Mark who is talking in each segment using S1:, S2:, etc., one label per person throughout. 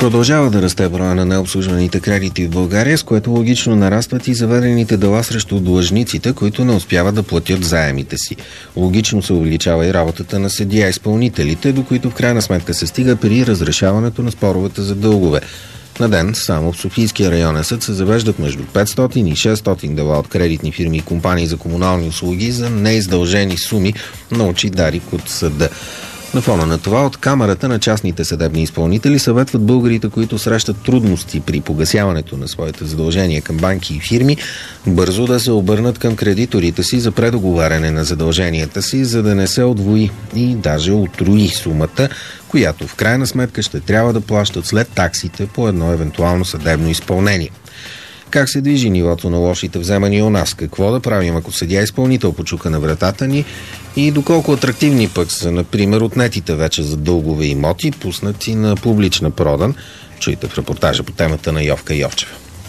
S1: Продължава да расте броя на необслужваните кредити в България, с което логично нарастват и заведените дела срещу длъжниците, които не успяват да платят заемите си. Логично се увеличава и работата на съдия-изпълнителите, до които в крайна сметка се стига при разрешаването на споровете за дългове. На ден само в Софийския районен съд се завеждат между 500 и 600 дела от кредитни фирми и компании за комунални услуги за неиздължени суми, научи Дарик от съда. На фона на това от Камарата на частните съдебни изпълнители съветват българите, които срещат трудности при погасяването на своите задължения към банки и фирми, бързо да се обърнат към кредиторите си за предоговаряне на задълженията си, за да не се удвои и даже утрои сумата, която в крайна сметка ще трябва да плащат след таксите по едно евентуално съдебно изпълнение. Как се движи нивото на лошите вземания у нас? Какво да правим, ако съдия-изпълнител почука на вратата ни? И доколко атрактивни пък са, например, отнетите вече за дългове имоти, пуснати на публична продан? Чуйте в репортажа по темата на Йовка Йовчева.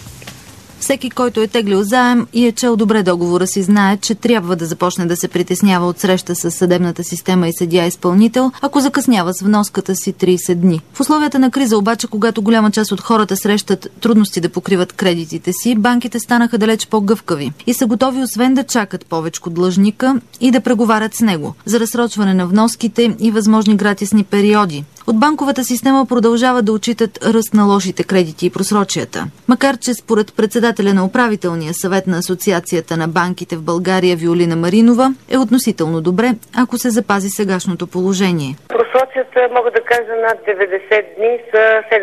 S2: Всеки, който е теглил заем и е чел добре договора си, знае, че трябва да започне да се притеснява от среща с съдебната система и съдия-изпълнител, ако закъснява с вноската си 30 дни. В условията на криза обаче, когато голяма част от хората срещат трудности да покриват кредитите си, банките станаха далеч по-гъвкави и са готови освен да чакат повечко длъжника и да преговарят с него за разсрочване на вноските и възможни гратисни периоди. От банковата система продължават да отчитат ръст на лошите кредити и просрочията. Макар че според председателя на управителния съвет на Асоциацията на банките в България Виолина Маринова е относително добре, ако се запази сегашното положение.
S3: Просрочията, мога да кажа, над 90 дни са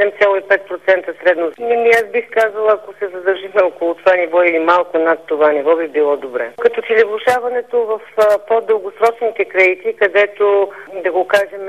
S3: 7,5% средно. Аз бих казала, ако се задържиме около това ниво или малко над това ниво, би било добре. Като че ли влошаването в по-дългосрочните кредити, където, да го кажем,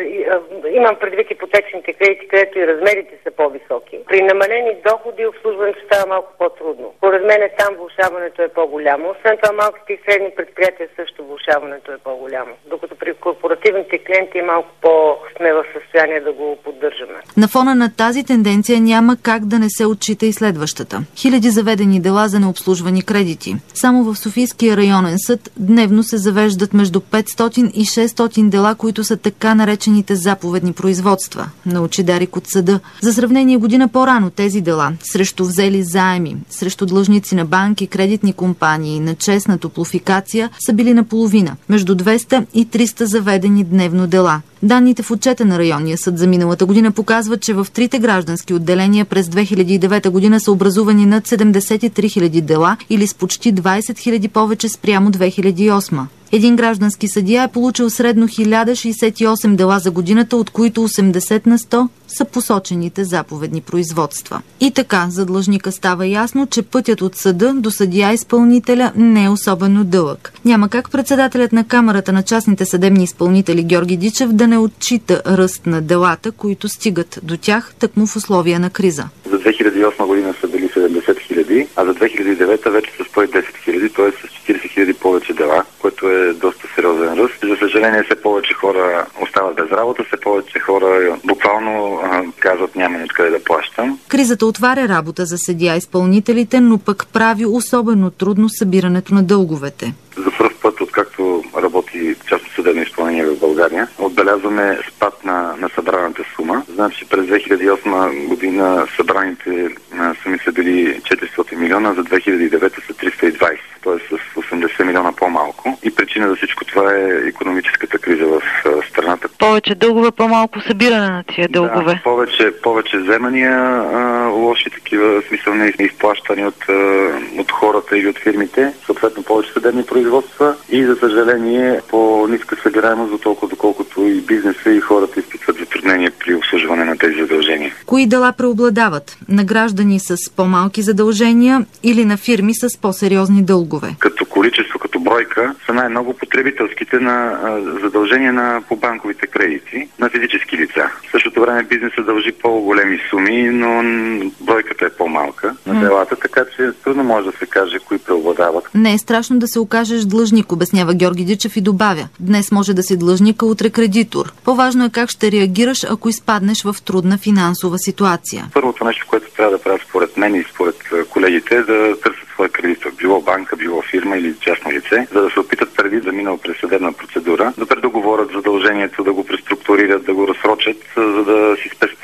S3: имам предвид ипотечните кредити, където и размерите са по-високи. При намалени доходи обслужването става малко по-трудно. Поред мен там влошаването е по-голямо. Освен това, малките и средни предприятия също влошаването е по-голямо. Докато при корпоративните клиенти малко по-сме в състояние да го поддържаме.
S2: На фона на тази тенденция няма как да не се отчита и следващата. Хиляди заведени дела за необслужвани кредити. Само в Софийския районен съд дневно се завеждат между 500 и 600 дела, които са така наречените заповедни производства, научи Дарик от съда. За сравнение, година по-рано тези дела срещу взели заеми, срещу длъжници на банки, кредитни компании, на честна топлофикация са били наполовина, между 200 и 300 заведени дневно дела. Данните в отчета на районния съд за миналата година показват, че в трите граждански отделения през 2009 година са образувани над 73 000 дела или с почти 20 000 повече спрямо 2008. Един граждански съдия е получил средно 1068 дела за годината, от които 80 на 100 са посочените заповедни производства. И така, за длъжника става ясно, че пътят от съда до съдия-изпълнителя не е особено дълъг. Няма как председателят на Камарата на частните съдебни изпълнители Георги Дичев да не отчита ръст на делата, които стигат до тях тъкмо в условия на криза.
S4: За 2008 година са били 70 000, а за 2009 вече са 110 000, т.е. с 40 000 повече дела, което е доста сериозен ръст. За съжаление, все повече хора остават без работа, все повече хора буквално казват няма откъде да плащам.
S2: Кризата отваря работа за съдия-изпълнителите, но пък прави особено трудно събирането на дълговете.
S4: За пръв път, откакто работи частно съдебно изпълнение в България, отбелязваме спад на събраната сума. Значи през 2008 година събраните суми са били 400 милиона, за 2009 са 320, т.е. с 80 милиона по-малко. И причина за всичко това е икономическата криза в страната.
S5: Повече дългове, по-малко събиране на тия дългове.
S4: Да, повече вземания, лоши такива, смисълни изплащани от хората или от фирмите, съответно повече съдебни производства и, за съжаление, по-ниска събираемост, доколкото и бизнеса и хората изпитват затруднения при обслужване на тези задължения.
S2: Кои дела преобладават? На граждани с по-малки задължения или на фирми с по-сериозни дългове?
S4: Като количество, като бройка, са най-много потребителските на задължения по банковите кредити на физически лица. В същото време бизнесът дължи по-големи суми, но бройката е по-малка на делата, така че трудно може да се каже кои преобладават.
S2: Не е страшно да се окажеш длъжник, обяснява Георги Дичев и добавя. Днес може да си длъжник, а утре кредитор. По-важно е как ще реагираш, ако изпаднеш в трудна финансова ситуация.
S4: Първото нещо, което трябва да правят според мен и според колегите, е да търсят своя кредитор. Било банка, било фирма или частно лице, за да се опитат преди да минал през съдебна процедура, да предоговорят задължението, да го преструктурират, да го разсрочат, за да си спестят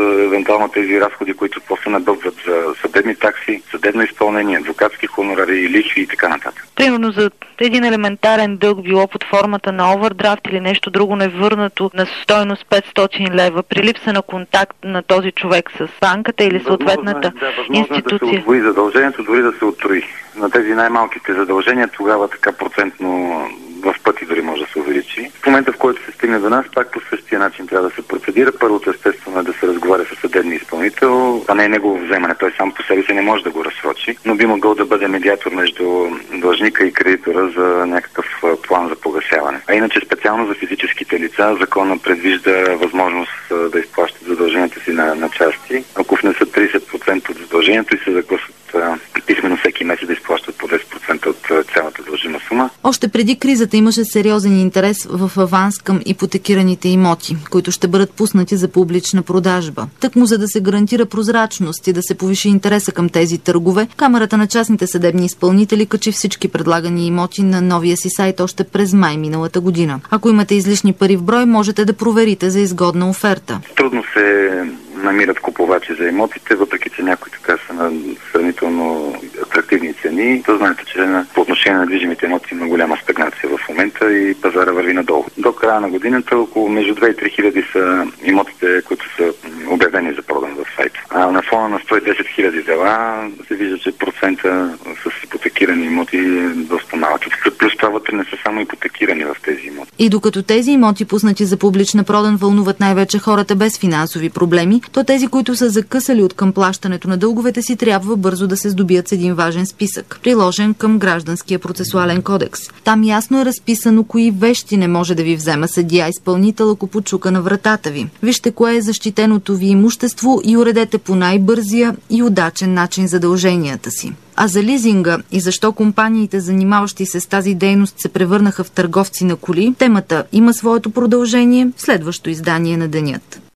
S4: евентуално тези разходи, които после набъбват за съдебни такси, съдебно изпълнение, адвокатски хонорари, лихви и така нататък.
S5: Примерно за един елементарен дълг, било под формата на овердрафт или нещо друго невърнато на стойност 500 лева, при липса на контакт на този човек с банката или съответната институция.
S4: Да се удвои задължението, дори да се оттрои. На тези най-малките задължения тогава така процентно в пъти дори може да се увеличи. В момента, в който се стигне до нас, пак по същия начин трябва да се процедира. Първото естествено е да се разговаря с съдебния изпълнител. Това не е негово вземане, той сам по себе си не може да го разсрочи, но би могъл да бъде медиатор между длъжника и кредитора за някакъв план за погасяване. А иначе специално за физическите лица законът предвижда възможност да изплащат задълженията си на части. Ако внесат 30% от задължението и се загласат писмено всеки месец да изплащат по 10% от цялата дължима сума.
S2: Още преди кризата имаше сериозен интерес в аванс към ипотекираните имоти, които ще бъдат пуснати за публична продажба. Тъкмо за да се гарантира прозрачност и да се повиши интереса към тези търгове, Камарата на частните съдебни изпълнители качи всички предлагани имоти на новия си сайт още през май миналата година. Ако имате излишни пари в брой, можете да проверите за изгодна оферта.
S4: Трудно се намират купувачи за имотите, въпреки че някои така са на сравнително атрактивни цени. То знаете, че по отношение на движимите имоти има голяма стагнация в момента и пазара върви надолу. До края на годината около между 2 и 3 хиляди са имотите, които са обявени за продан в сайта. А на фона на 110 хиляди дела се вижда, че процента с ипотекирани имоти е доста малък. Плюс това вътре не са само ипотекирани в тези имоти.
S2: И докато тези имоти, пуснати за публична продан, вълнуват най-вече хората без финансови проблеми, то тези, които са закъсали от към плащането на дълговете си, трябва бързо да се здобият с един важен списък, приложен към Гражданския процесуален кодекс. Там ясно е разписано кои вещи не може да ви взема съдия-изпълнител, ако почука на вратата ви. Вижте кое е защитеното ви имущество и уредете по най-бързия и удачен начин задълженията си. А за лизинга и защо компаниите, занимаващи се с тази дейност, се превърнаха в търговци на коли, темата има своето продължение в следващо издание на Денят.